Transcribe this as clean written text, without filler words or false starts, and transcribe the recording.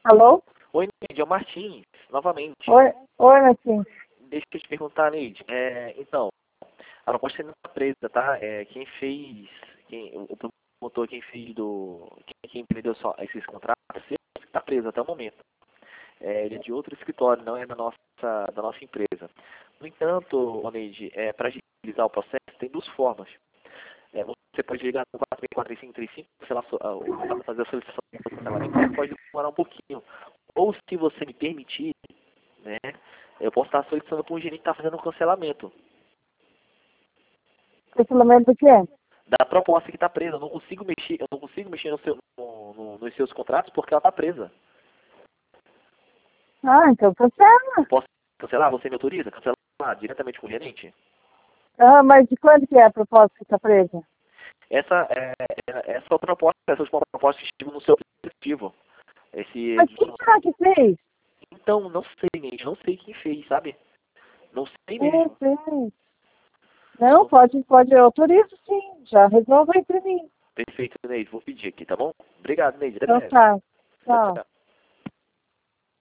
Alô? Oi, Neide, é o Martins, novamente. Oi, Martins. Deixa eu te perguntar, Neide. Então, a proposta ainda está presa, tá? O promotor, quem empreendeu só esses contratos, está preso até o momento. Ele é de outro escritório, não é da nossa empresa. No entanto, Neide, para agilizar o processo, tem duas formas. Você pode ligar no 464535, sei lá, fazer a solicitação do cancelamento, mas pode demorar um pouquinho. Ou se você me permitir, né, eu posso estar solicitando para um gerente que está fazendo o cancelamento. Cancelamento do quê? Da proposta que está presa. Eu não consigo mexer nos seus contratos porque ela está presa. Ah, então cancela. Posso cancelar? Você me autoriza? Cancelar diretamente com o gerente? Ah, mas de quando que é a proposta que está presa? Essa proposta, essas propostas que chegam no seu aplicativo. Mas quem será que fez? Então, não sei, gente. Não sei quem fez, sabe? Não sei Quem mesmo. fez? Não, pode, eu autorizo sim. Já resolve aí pra mim. Perfeito, Neide. Vou pedir aqui, tá bom? Obrigado, Neide. Até Então breve. tá. Tchau, Tchau. tchau.